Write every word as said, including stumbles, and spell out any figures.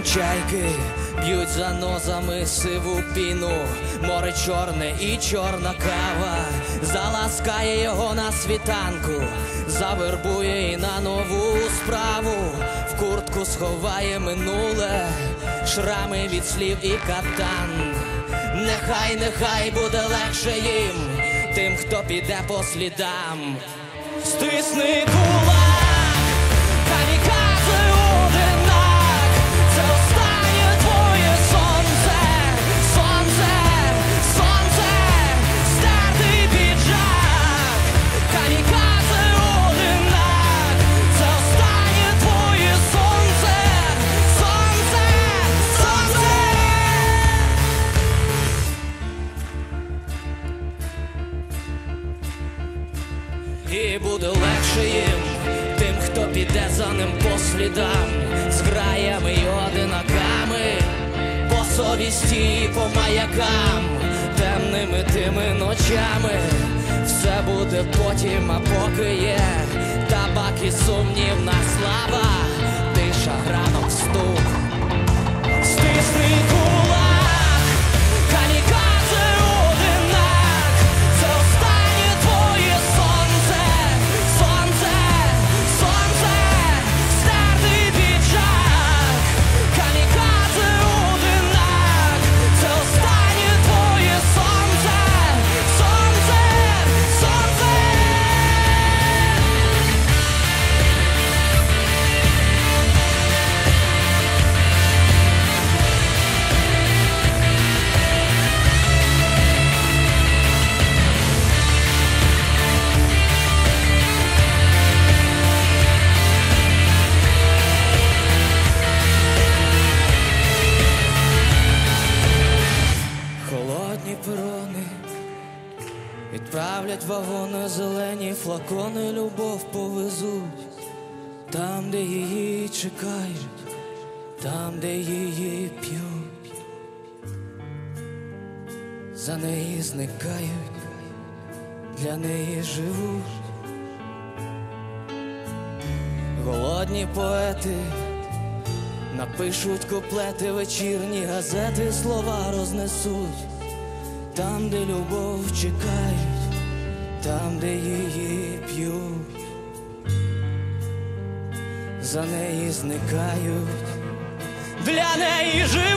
Там чайки б'ють занозами сиву піну, море чорне і чорна кава заласкає його на світанку, завербує і на нову справу, в куртку сховає минуле, шрами від слів і катан. Нехай, нехай буде легше їм, тим, хто піде по слідам. Стисни кулак, камікадзе одинак, це останнє твоє сонце, сонце, сонце, стертий піджак. Камікадзе одинак, це останнє твоє сонце, сонце, сонце. І буде легше їм, тим, хто піде за ним по слідам, з граями й одинаками, по совісті і по маякам, темними тими ночами. Все буде потім, а поки є табак і сумнівна слава, тиша, ранок, стук. Стисни кулак, камікадзе одинак, це останнє твоє сонце, сонце, сонце, стертий піджак. Камікадзе одинак, це останнє твоє сонце, сонце, сонце. Холодні перони відправлять вагони, зелені флакони, любов повезуть там, де її чекають, там, де її п'ють, за неї зникають, для неї живуть. Голодні поети напишуть куплети, вечірні газети слова рознесуть там, де любов чекають, там, де її п'ють, за неї зникають, для неї живуть.